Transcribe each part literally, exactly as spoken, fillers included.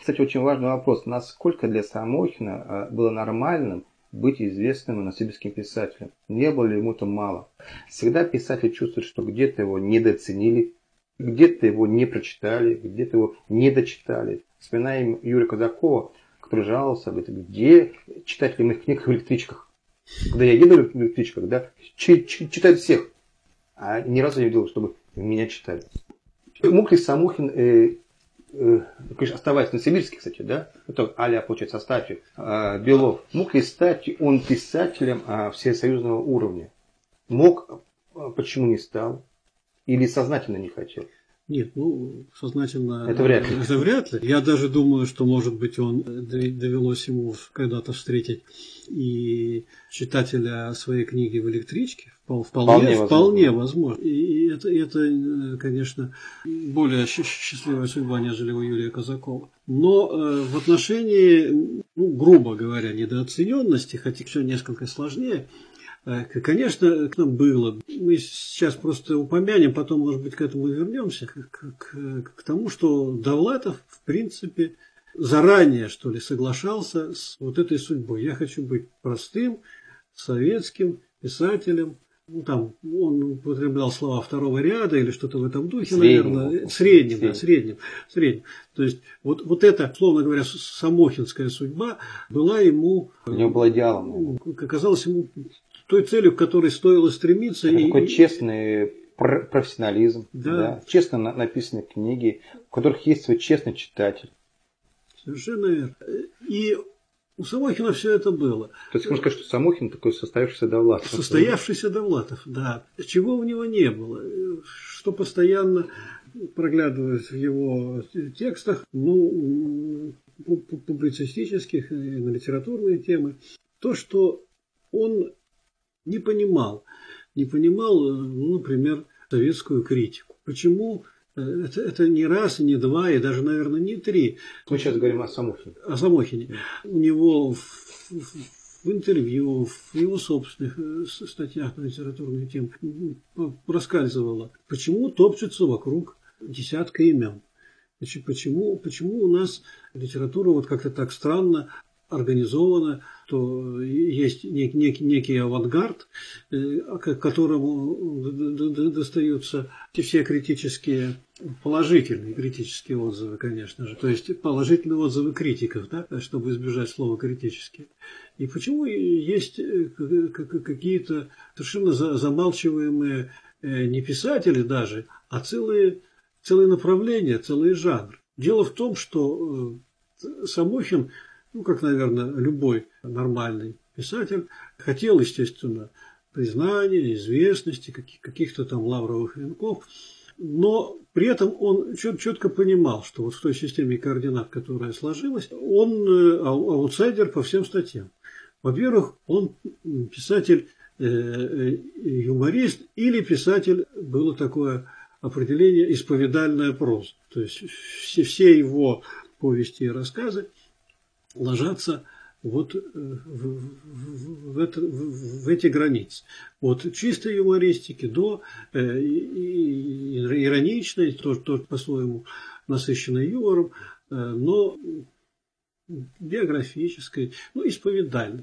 кстати, очень важный вопрос. Насколько для Самохина было нормальным быть известным новосибирским писателем? Не было ли ему это мало? Всегда писатель чувствует, что где-то его недооценили, где-то его не прочитали, где-то его не дочитали. Вспоминаем Юрия Казакова, который жаловался, говорит, где читатели моих книг в электричках. Когда я еду в электричках, да, читают всех. А ни разу не видел, чтобы меня читали. Мог ли Самохин, э, э, конечно, оставаясь в Новосибирске, кстати, да, это а-ля, получается, Астафьев, э, Белов, мог ли стать он писателем э, всесоюзного уровня? Мог, почему не стал? Или сознательно не хотел? Нет, ну, сознательно это вряд ли. Это вряд ли. Я даже думаю, что, может быть, он довелось ему когда-то встретить и читателя своей книги в электричке. Вполне, вполне, возможно. Вполне возможно. И это, это, конечно, более счастливая судьба, нежели у Юрия Казакова. Но э, в отношении, ну, грубо говоря, недооцененности, хотя все несколько сложнее, конечно, к нам было. Мы сейчас просто упомянем, потом, может быть, к этому вернемся, к, к, к тому, что Довлатов, в принципе, заранее, что ли, соглашался с вот этой судьбой. Я хочу быть простым, советским писателем. Ну, там он употреблял слова второго ряда или что-то в этом духе, средним, наверное. Средним, средним, да, средним, средним. То есть, вот, вот эта, условно говоря, самохинская судьба была ему... У него была идеалом. Оказалась ему той целью, к которой стоило стремиться. Это и, такой честный профессионализм, да. Да, честно написанные книги, в которых есть свой честный читатель. Совершенно верно. И у Самохина все это было. То есть можно сказать, что Самохин такой состоявшийся Довлатов. Состоявшийся Довлатов, да. Чего у него не было, что постоянно проглядывает в его текстах, ну, публицистических, на литературные темы, то, что он не понимал, не понимал, ну, например, советскую критику. Почему? Это, это не раз, не два, и даже, наверное, не три. Мы сейчас говорим о Самохине. О Самохине. У него в, в, в интервью, в его собственных статьях на литературные темы проскальзывало, почему топчется вокруг десятка имен. Почему, почему у нас литература вот как-то так странно организовано, то есть нек, нек, некий авангард, к которому достаются все критические, положительные критические отзывы, конечно же, то есть положительные отзывы критиков, да, чтобы избежать слова критические. И почему есть какие-то совершенно замалчиваемые не писатели даже, а целые, целые направления, целые жанры. Дело в том, что Самохин, ну, как, наверное, любой нормальный писатель, хотел, естественно, признания, известности, каких-то там лавровых венков, но при этом он четко понимал, что вот в той системе координат, которая сложилась, он аутсайдер по всем статьям. Во-первых, он писатель, юморист или писатель, было такое определение, исповедальная проза. То есть все, все его повести и рассказы ложатся вот в, в, в, это, в, в эти границы. От чистой юмористики до э, ироничной, тоже, тоже по-своему насыщенной юмором, э, но биографической, ну, исповедальной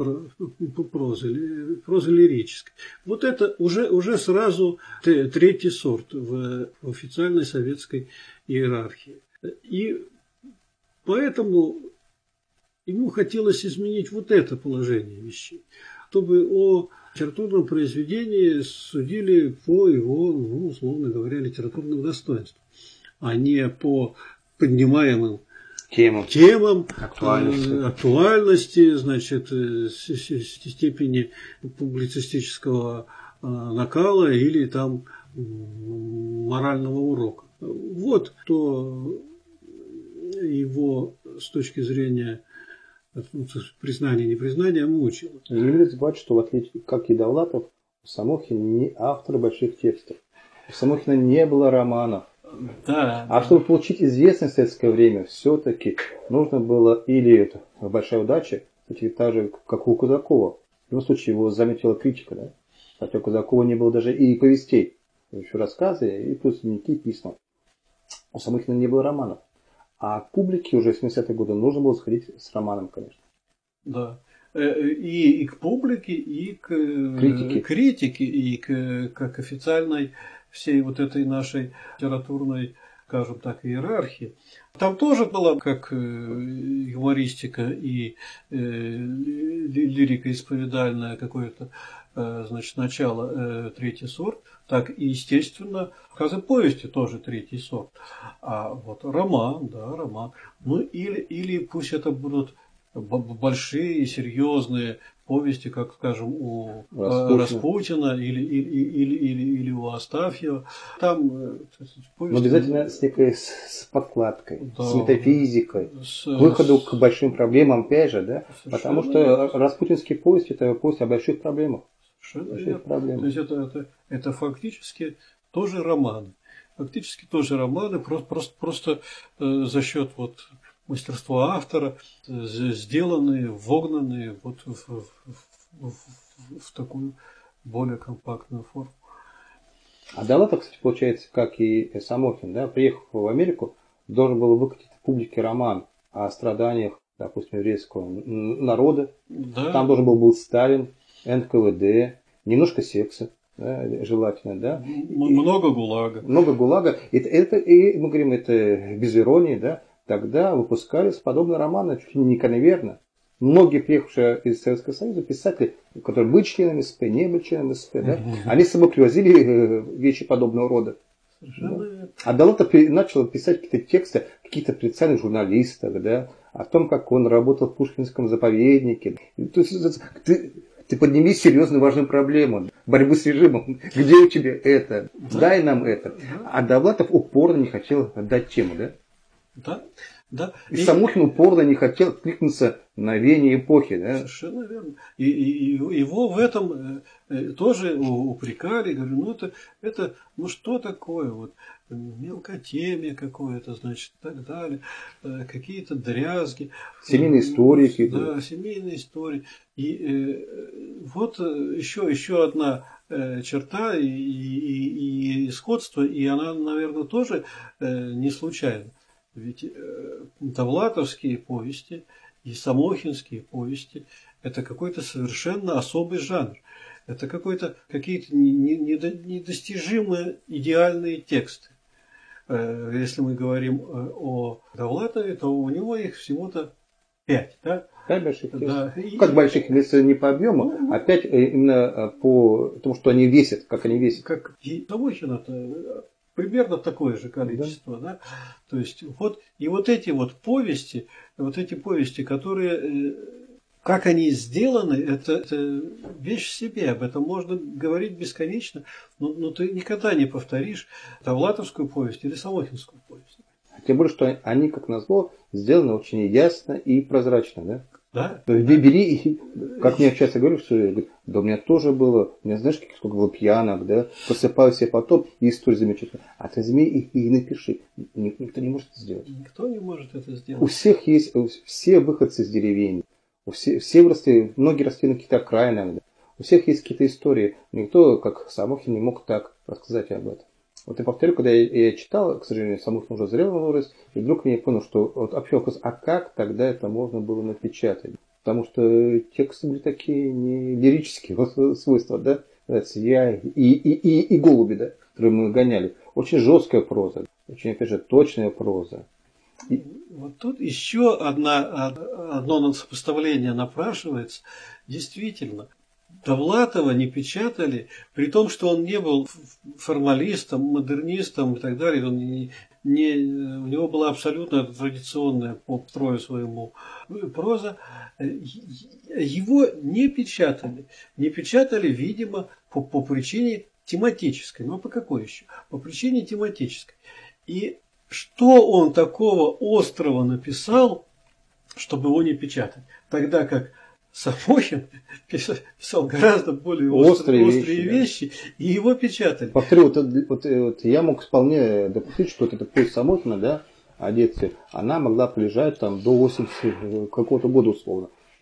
прозы, прозы лирической. Вот это уже, уже сразу третий сорт в, в официальной советской иерархии. И поэтому ему хотелось изменить вот это положение вещей, чтобы о литературном произведении судили по его, ну, условно говоря, литературным достоинствам, а не по поднимаемым темам, темам актуальности. актуальности, значит, степени публицистического накала или там морального урока. Вот кто его с точки зрения признания, непризнания мучило. Не люблю забывать, что в отличие, как и Довлатов, Самохин не автор больших текстов. У Самохина не было романов. Да, а да. Чтобы получить известность в советское время, все-таки нужно было или это большая удача, кстати, так же, как у Казакова. В любом случае его заметила критика, да? Хотя у Казакова не было даже и повестей, еще рассказы, и плюс дневники, письма. У Самохина не было романов. А публике уже в семидесятые годы нужно было сходить с романом, конечно. Да. И, и к публике, и к критике, критике и к, к официальной всей вот этой нашей литературной, скажем так, иерархии. Там тоже была как юмористика и лирика исповедальная, какое-то, значит, начало, третий сорт, так и, естественно, в каждой повести тоже третий сорт. А вот роман, да, роман. Ну, или, или пусть это будут большие, серьезные повести, как, скажем, у Распутина, Распутина или, или, или, или, или у Астафьева. Там повести... Но обязательно с некой с подкладкой, да, с метафизикой, с... к выходу к большим проблемам, опять же, да? Потому что верно. Распутинские повести – это повесть о больших проблемах. Больших проблемах. То есть это, это, это фактически тоже романы. Фактически тоже романы, просто, просто, просто э, за счет вот мастерства автора, сделанные, вогнанные вот в, в, в, в, в такую более компактную форму. А Довлатов, кстати, получается, как и Самохин, да, приехав в Америку, должен был выкатить в публике роман о страданиях, допустим, еврейского народа. Да. Там должен был быть Сталин, эн ка вэ дэ, немножко секса. Да, желательно, да. Много ГУЛАГа. Много ГУЛАГа. Это, это, и мы говорим, это без иронии, да. Тогда выпускались подобные романы чуть ли не конверно. Многие приехавшие из Советского Союза писатели, которые были членами эс пэ, не были членами эс пэ, да, они с собой привозили вещи подобного рода. Да. А Довлатов начал писать какие-то тексты каких-то специальных журналистов, да, о том, как он работал в Пушкинском заповеднике. То есть, ты, ты подними серьезную важную проблему борьбы с режимом. Где у тебя это? Да. Дай нам это. А Довлатов упорно не хотел дать тему, да? Да, да. И, и Самохин упорно не хотел кликнуться на веяние эпохи. Да? Совершенно верно. И, и, и его в этом э, тоже упрекали. Говорю, ну это, это, ну что такое? Вот, мелкотемие какое-то, значит, и так далее. Э, какие-то дрязги. Семейные истории какие-то. Да, семейные истории. И э, вот еще, еще одна э, черта и, и, и сходство, и она, наверное, тоже э, не случайна. Ведь э, довлатовские повести и самохинские повести – это какой-то совершенно особый жанр. Это какой-то, какие-то недостижимые идеальные тексты. Э, если мы говорим о Довлатове, то у него их всего-то пять. Да? Пять больших текстов. Да. Как больших, если не по объему, ну, а пять именно по тому, что они весят, как они весят. Как и Самохина-то примерно такое же количество, да. Да? То есть вот и вот эти вот повести, вот эти повести, которые, как они сделаны, это, это вещь в себе, об этом можно говорить бесконечно, но, но ты никогда не повторишь довлатовскую повесть или самохинскую повесть. Тем более, что они, как назло, сделаны очень ясно и прозрачно, да? Да. Бери, и, как мне часто говорят, что говорю, да у меня тоже было, у меня знаешь, сколько было пьянок, да, просыпаюсь я потом, и история замечательная. А ты возьми и, и напиши. Никто не может это сделать. Никто не может это сделать. У всех есть, все выходцы из деревень, у все, все выросли, многие росли на каких-то окраинах, да. У всех есть какие-то истории. Никто, как Самохин, не мог так рассказать об этом. Вот я повторю, когда я, я читал, к сожалению, Самохин уже зрелый возраст, и вдруг я понял, что вот вообще вопрос, а как тогда это можно было напечатать? Потому что тексты были такие не лирические свойства, да? Я и, и, и, и голуби, да, которые мы гоняли. Очень жесткая проза, очень, опять же, точная проза. И... Вот тут еще одна, одно сопоставление напрашивается. Действительно, Довлатова не печатали, при том, что он не был формалистом, модернистом и так далее. Он не, не, у него была абсолютно традиционная по строю своему проза. Его не печатали. Не печатали, видимо, по, по причине тематической. Ну а по какой еще? По причине тематической. И что он такого острого написал, чтобы его не печатать? Тогда как Самохин писал, писал гораздо более острые, острые, острые вещи, вещи да. И его печатали. Повторю, вот, вот, вот я мог вполне допустить, что вот эта повесть Самохина, да, о детстве, она могла полежать там до восьмидесятого какого-то года условно.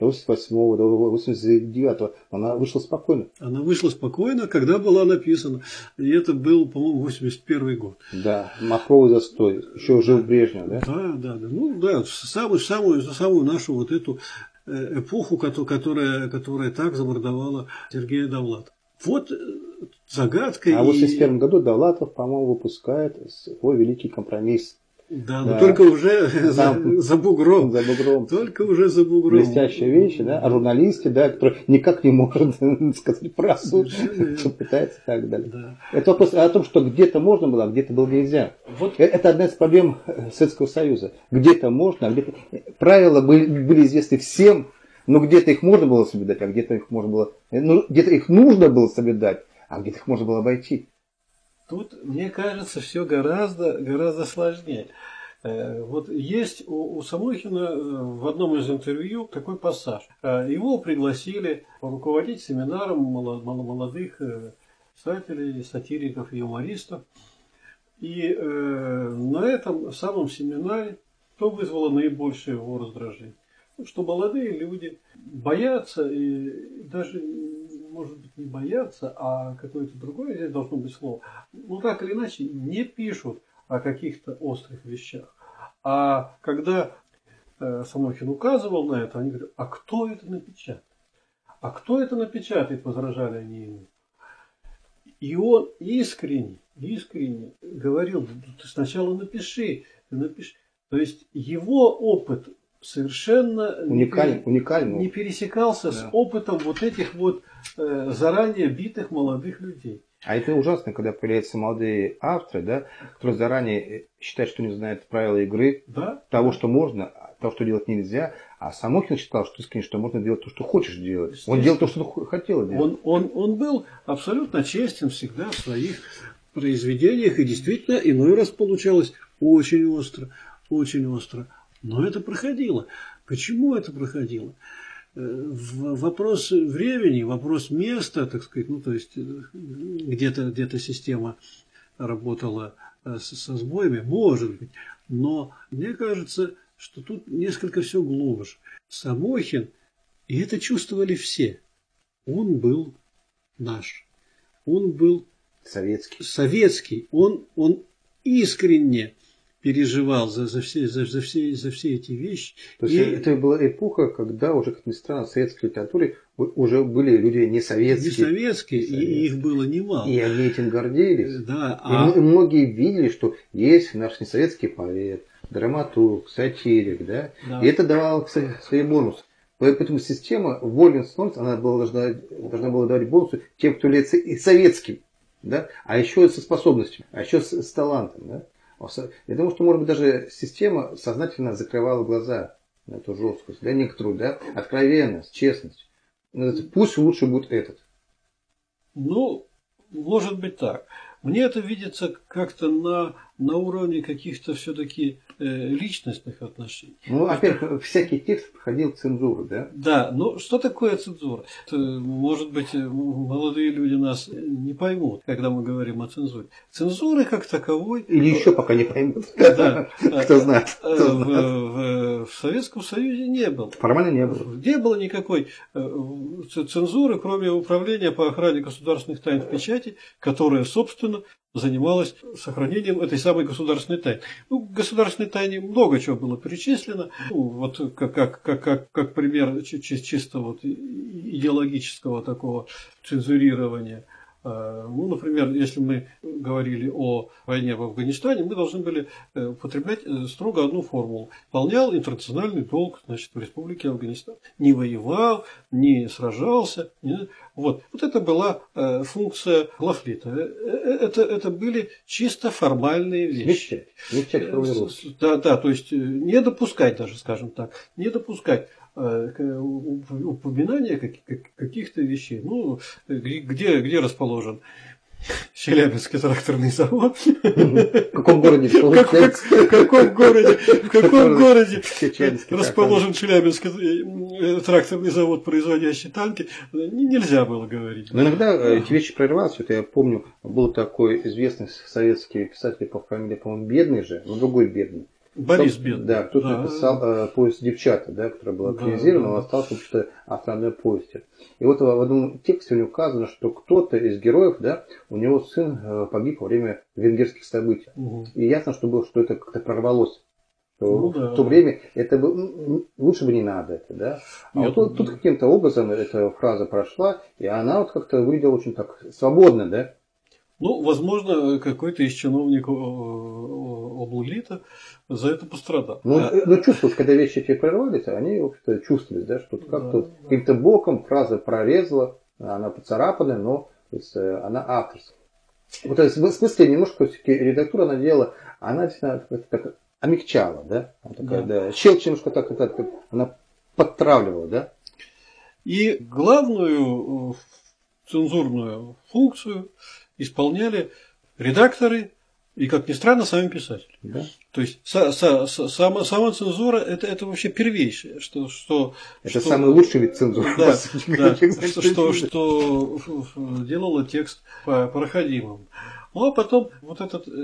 до восемьдесят восьмого, до восемьдесят девятого, она вышла спокойно. Она вышла спокойно, когда была написана. И это был, по-моему, восемьдесят первый год. Да, махровый застой. Еще жил Брежнев, да? Да, да, да. Ну да, самую, самую, самую нашу вот эту эпоху, которая, которая так замордовала Сергея Довлатова. Вот загадка. А в восемьдесят первом и... году Довлатов, по-моему, выпускает свой великий компромисс. Да, да, но только уже там, за, за бугром. За бугром. Только уже за бугром. Блестящие вещи, да, о журналисте, да, который никак не может сказать правду, что пытается и так далее. Да. Это вопрос о том, что где-то можно было, а где-то было нельзя. Вот. Это одна из проблем Советского Союза. Где-то можно, а где-то... Правила были, были известны всем, но где-то их можно было соблюдать, а где-то их можно было... Ну, где-то их нужно было соблюдать, а где-то их можно было обойти. Тут, мне кажется, все гораздо, гораздо сложнее. Вот есть у, у Самохина в одном из интервью такой пассаж. Его пригласили руководить семинаром молодых писателей, сатириков и юмористов. И на этом самом семинаре что вызвало наибольшее его раздражение? Что молодые люди боятся, и даже, может быть, не боятся, а какое-то другое здесь должно быть слово, ну так или иначе, не пишут о каких-то острых вещах. А когда э, Самохин указывал на это, они говорят, а кто это напечатает? А кто это напечатает, возражали они ему. И он искренне, искренне говорил, ты сначала напиши, ты напиши. То есть его опыт совершенно уникален, не, уникален. не пересекался да. с опытом вот этих вот э, заранее битых молодых людей. А это ужасно, когда появляются молодые авторы, да, которые заранее считают, что не знают правила игры, да? того, да. что можно, того, что делать нельзя. А Самохин считал, что, искренне, что можно делать то, что хочешь делать. Он делал то, что хотел делать. Он, он, он был абсолютно честен всегда в своих произведениях, и действительно иной раз получалось очень остро, очень остро. Но это проходило. Почему это проходило? Вопрос времени, вопрос места, так сказать, ну то есть где-то где-то система работала со сбоями, может быть, но мне кажется, что тут несколько все глубже. Самохин, и это чувствовали все, он был наш, он был советский, советский. Он, он искренне переживал за, за, все, за, за, все, за все эти вещи. То есть и... это была эпоха, когда уже, как ни странно, в советской литературе уже были люди не советские. Не советские, и их было немало. И они этим гордились. Да, а... И многие видели, что есть наш несоветский поэт, драматург, сатирик, да? Да. И это давало, кстати, свои бонусы. Поэтому система Волин Снольц, она была, должна, должна была давать бонусы тем, кто является и советским, да? А еще со способностью, а еще с, с талантом, да? Я думаю, что, может быть, даже система сознательно закрывала глаза на эту жесткость, да, некоторую, да, откровенность, честность. Пусть лучше будет этот. Ну, может быть так. Мне это видится как-то на, на уровне каких-то все-таки э, личностных отношений. Ну, во-первых, всякий текст проходил цензуру, да? Да, но что такое цензура? Это, может быть, молодые люди нас не поймут, когда мы говорим о цензуре. Цензуры как таковой... Или еще пока не поймут. Да. Кто знает. В Советском Союзе не было. Формально не было. Не было никакой цензуры, кроме управления по охране государственных тайн в печати, которая, собственно, занималась сохранением этой самой государственной тайны. Ну, в государственной тайне много чего было перечислено. Ну, вот как, как, как, как, как пример чисто вот идеологического такого цензурирования. Ну, например, если мы говорили о войне в Афганистане, мы должны были употреблять строго одну формулу. Выполнял интернациональный долг, значит, в Республике Афганистан. Не воевал, не сражался. Не... Вот. Вот это была функция главлита. Это, это были чисто формальные вещи. Смягчать. Да, да, то есть не допускать даже, скажем так, не допускать упоминания каких-то вещей. Ну, где, где расположен Челябинский тракторный завод? В каком городе? В каком городе? В каком городе расположен Челябинский тракторный завод, производящий танки? Нельзя было говорить. Но иногда эти вещи прорываются. Это я помню, был такой известный советский писатель по фамилии, по-моему, Бедный же, но другой Бедный. Борис кто, Бедный. Да, кто-то да. написал э, повесть «Девчата», да, которая была экранизирована, да, да. Он остался вообще-то основной повестью. И вот в одном тексте у него указано, что кто-то из героев, да, у него сын э, погиб во время венгерских событий. Угу. И ясно, что было, что это как-то прорвалось. Ну, в да. то время это бы, лучше бы не надо это, да. А Нет, вот тут, тут каким-то образом эта фраза прошла, и она вот как-то выглядела очень так свободно, да. Ну, возможно, какой-то из чиновников обллита за это пострадал. Ну, а... ну чувствовалось, когда вещи эти прервались, они, в общем-то, чувствовались, да, что как-то да, каким-то боком фраза прорезала, она поцарапанная, но то есть, она авторская. Вот в смысле немножко все-таки редактура она делала, она действительно так омягчала, да, она такая, да. Да, щелчь немножко так, так, так, она подтравливала, да. И главную цензурную функцию исполняли редакторы и, как ни странно, сами писатели. Да. То есть са, са, са, сама, сама цензура это, это вообще первейшее. Что, что, это что, самый лучший вид цензуры. Да, да, что, что, что делало текст проходимым. Ну а потом вот этот э,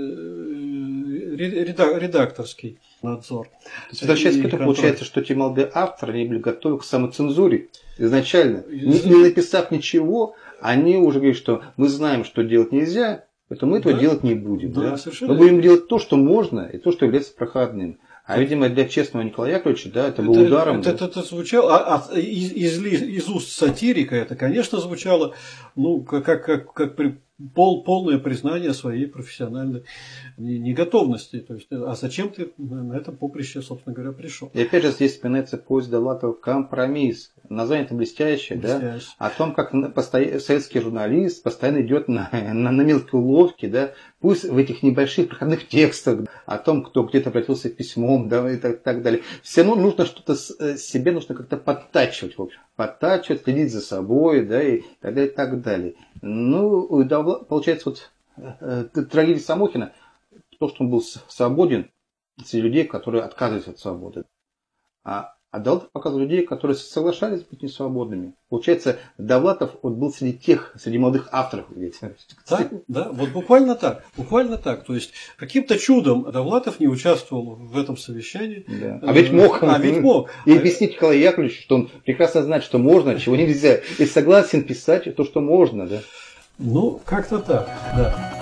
редакторский надзор. Возвращаясь к этому, получается, что те молодые авторы они были готовы к самоцензуре изначально. Не, не написав ничего, они уже говорят, что мы знаем, что делать нельзя, поэтому мы этого да? делать не будем. Да, да? Мы будем делать то, что можно, и то, что является проходным. А, видимо, для честного Николая Яковлевича, да, это, это был ударом. Это, да? это, это звучало, а, а из, из, из уст сатирика это, конечно, звучало, ну, как, как, как при, пол, полное признание своей профессиональной неготовности. То есть, а зачем ты на этом поприще, собственно говоря, пришел? И опять же здесь вспоминается повесть Довлатова «Компромисс». Название-то блестящее, блестящее, да? О том, как советский журналист постоянно идет на, на, на мелкие уловки, да? Пусть в этих небольших проходных текстах, о том, кто где-то обратился письмом, да, и так, так далее. Все равно нужно что-то себе нужно как-то подтачивать, в общем. Подтачивать, следить за собой, да, и так далее, и так далее. Ну, получается, вот трагедия Самохина, то, что он был свободен среди людей, которые отказывались от свободы. А, а Довлатов показывал людей, которые соглашались быть несвободными. Получается, Довлатов вот был среди тех, среди молодых авторов. Да, да, вот буквально так, буквально так. То есть, каким-то чудом Довлатов не участвовал в этом совещании. Да. А ведь мог. А ведь мог. И объяснить Николаю Яковлевичу, что он прекрасно знает, что можно, чего нельзя. И согласен писать то, что можно. Да? Ну, как-то так, да.